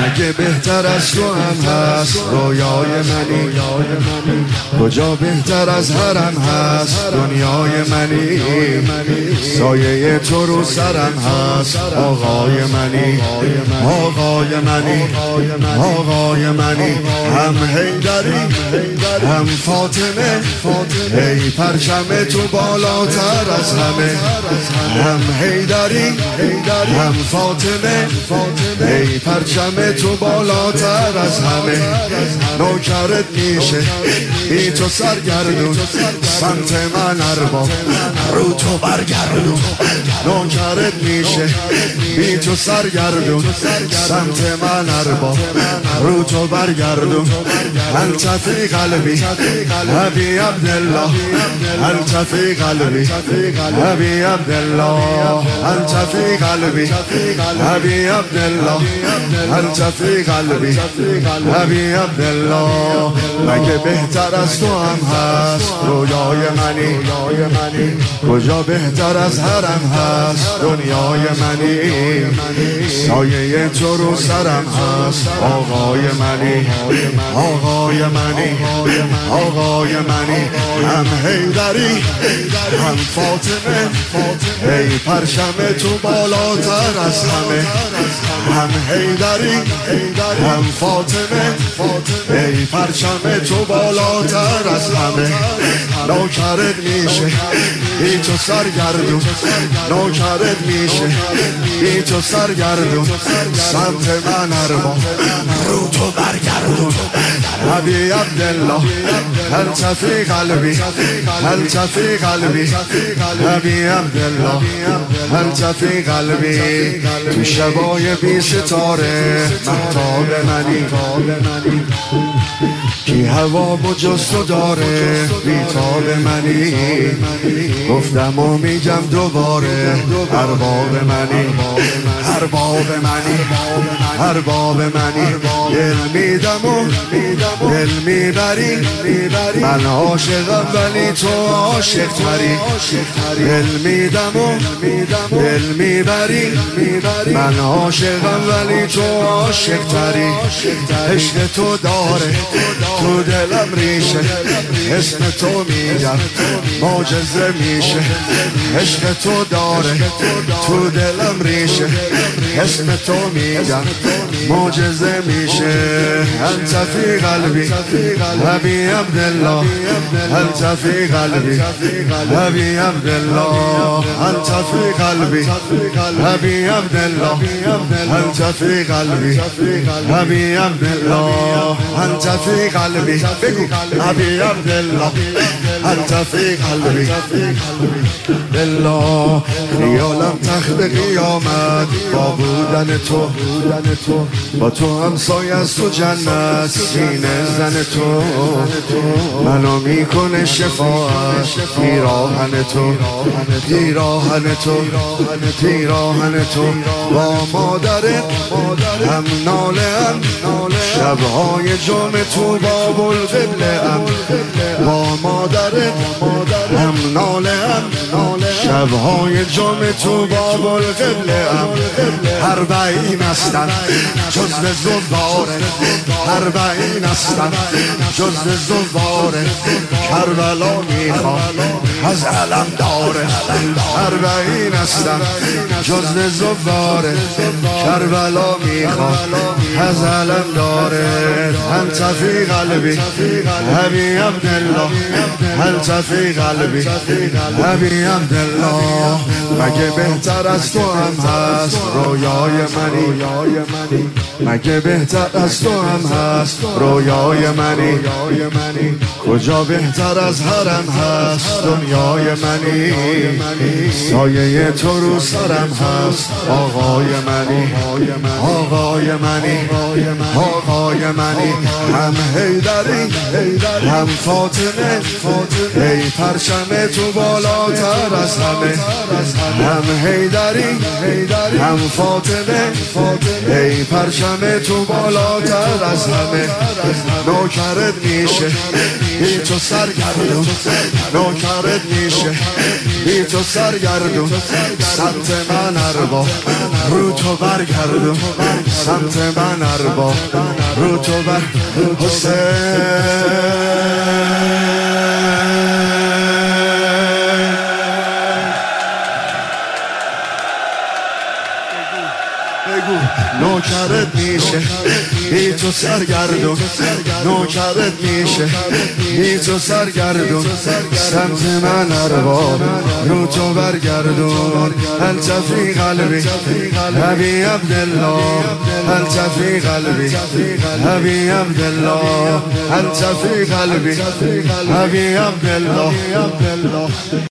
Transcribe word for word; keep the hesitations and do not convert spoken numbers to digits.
مگه بهتر از تو هم هست رویای منی؟ کجا بهتر از هرم هست دنیای منی؟ سایه تو رو سرم هست آقای منی، آقای منی، آقای منی. هم حیدری هم فاطمه، ای پرچم تو بالاتر از همه. هم حیدری هم فاطمه، ای پرچم تو بالاتر از همه. نوکرت میشه بی تو سرگردون، سمت من ارباب رو تو برگردون. نوکرت میشه بی تو سرگردون، سمت من ارباب رو تو برگردون. انت فی قلبی ابی عبدالله، انت فی قلبی ابی عبدالله، انت فی قلبی ابی عبدالله، انت فی قلبی ابی عبدالله. مگه بهتر از تو هم هست رویای منی؟ کجا بهتر از هرم هست دنیای منی؟ سایه تو رو سرم هست آقای منی، آقای منی، آقای منی. هم حیدری هم فاطمه، ای پرچم تو بالاتر از همه. هم حیدری هم فاطمه، ای پرچم تو بالاتر از همه. نوکرت میشه بی تو سرگردون، نوکرت میشه بی تو سرگردون، سمت من ارباب رو تو برگردون. ابی عبدالله انت فی قلبی، انت فی قلبی ابی عبدالله، انت فی قلبی. تو شبای بی ستاره مهتاب منی، کی هوا و جز تو داره بیتاب منی. گفتم و میگم دوباره ارباب منی، ارباب منی، ارباب منی. دل میدم و دل میبری، من عاشقم ولی تو عاشق تری. دل میدم و دل میبری، من عاشقم ولی تو عاشق تری. عشق تو داره تو دلم ریشه، اسم تو میگم معجزه میشه. عشق تو داره تو دلم ریشه، اسم تو میگم معجزه میشه. انت فی قلبی ابی عبدالله، انت فی قلبی ابی عبدالله، انت فی قلبی ابی عبدالله، انت فی قلبی ابی عبدالله، انت فی قلبی. بگو ابی عبدالله انت فی قلبی. بالله خیالم تخت قیامت با بودن تو، با تو همسایه از تو جنت سینه زن تو. منو میکنه شفاعت پیراهن تو، پیراهن تو، پیراهن تو. با مادرت هم ناله ام، شبهای جمعه تو باب القبله ام. با مادرت هم ناله ام، شبهای جمعه تو باب القبله ام. اربعین هستن جزو زواره، اربعین هستن جزو زواره. کربلا میخوام از علم داره، اربعین هستن جزو زواره. کربلا میخوام از علم داره. انت فی قلبی ابی عبدالله، انت فی قلبی ابی عبدالله. مگه بهتر از تو هم هست رویای منی؟ مگه بهتر از تو هم هست رویای منی؟ کجا بهتر از هرم هست دنیای منی؟ سایه تو رو سرم هست آقای منی، آقای منی، آقای آقای منی، هم حیدری هم فاطمه، ای پرچم تو بالاتر از همه. هم حیدری هم فاطمه، ای پرچم تو بالاتر از همه. نوکرت میشه بی تو سرگردون، نوکرت میشه بی تو سرگردون. سمت من ارباب رو تو برگردون، سمت من ارباب رو تو بر حسین. نوکرت میشه بی تو سرگردون، نوکرت میشه بی تو سرگردون. سمت من ارباب رو تو برگردون. انت فی قلبی ابی عبدالله، انت فی قلبی ابی عبدالله، انت فی قلبی ابی عبدالله.